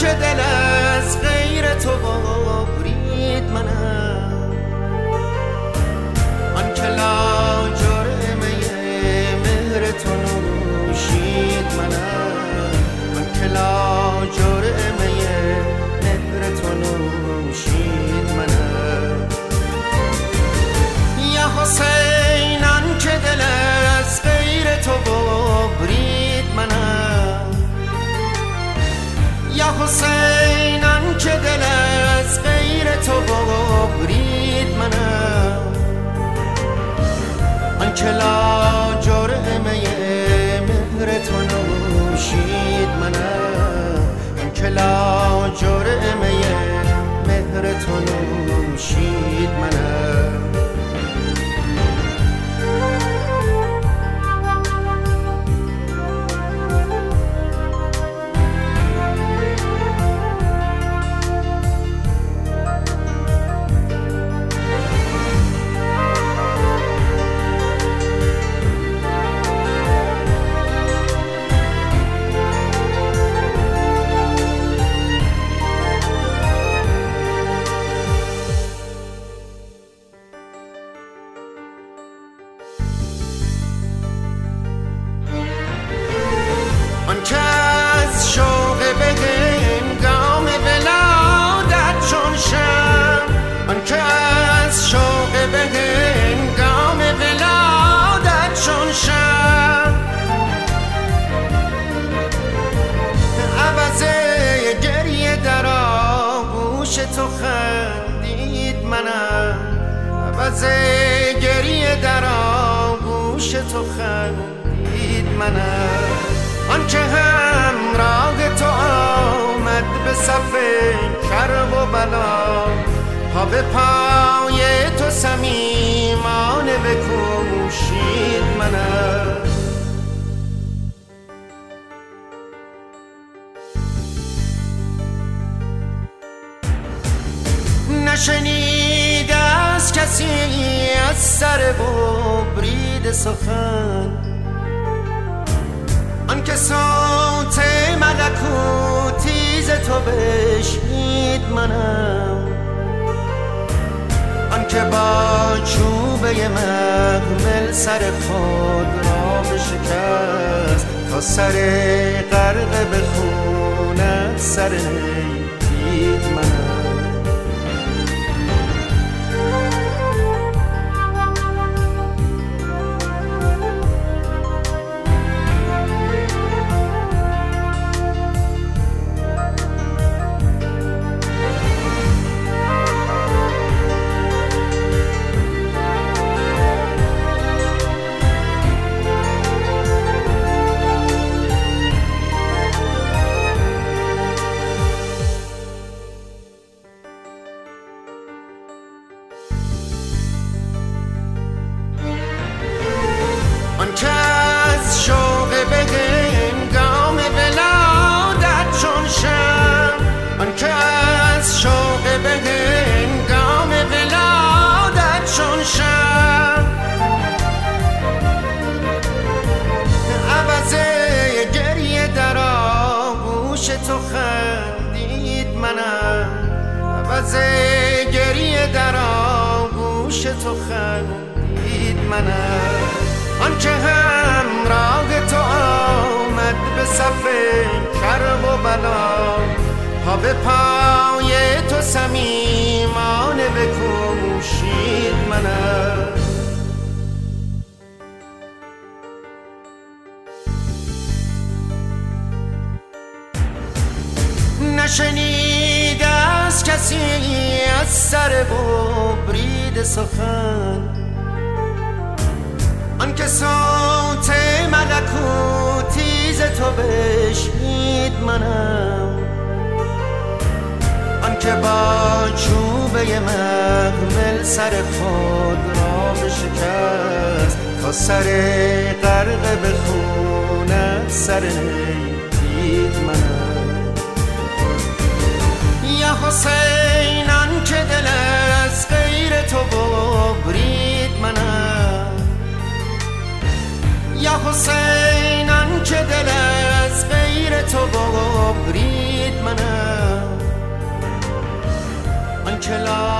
که دل از غیر تو برید منم، آن که لاجرمه مهر تو نوشید منم، آن که لاجرمه مهر تو نوشید منم. یا حسین آن که دل از غیر تو برید منم، یا حسین آن که دل از غیر تو برید منم، آن که لاجرمه مهر تو نوشید منم، آن که لاجرمه مهر تو نوشید منم. آن که از شوق به هنگام ولادت چون شم، آن که از شوق به هنگام ولادت چون شم، عوض گریه در آغوش تو خندید منم، عوض گریه در آغوش تو خندید منم. آن که همراه تو آمد به صف کرب و بلا، پا به پای تو صمیمانه بکوشید منم. نشنیده از کسی از سر ببرید سخن، آن که صوت ملکوتی ز تو بشنید منم، آن که با چوبه محمل سر خود را بشکست، تا سر غرق به خونت سر دید منم. آن که از شوق به هنگام ولادت چون شم، آن که از شوق به هنگام ولادت چون شم، عوض گریه در آغوش تو خندید منم، عوض گریه در آغوش تو خندید منم. آن که همراه تو آمد به صف کرب و بلا، پا به پای تو صمیمانه بکوشید منم. نشنیده از کسی از سر ببرید سخن، آن که صوت ملکوتی ز تو بشنید منم، آن که با چوبه محمل سر خود را بشکست، تا سر غرق به خونت سر دید منم. یا حسین آن که دل از غیر تو برید منم، یا حسین آن که دل از غیر تو برید منم، کلا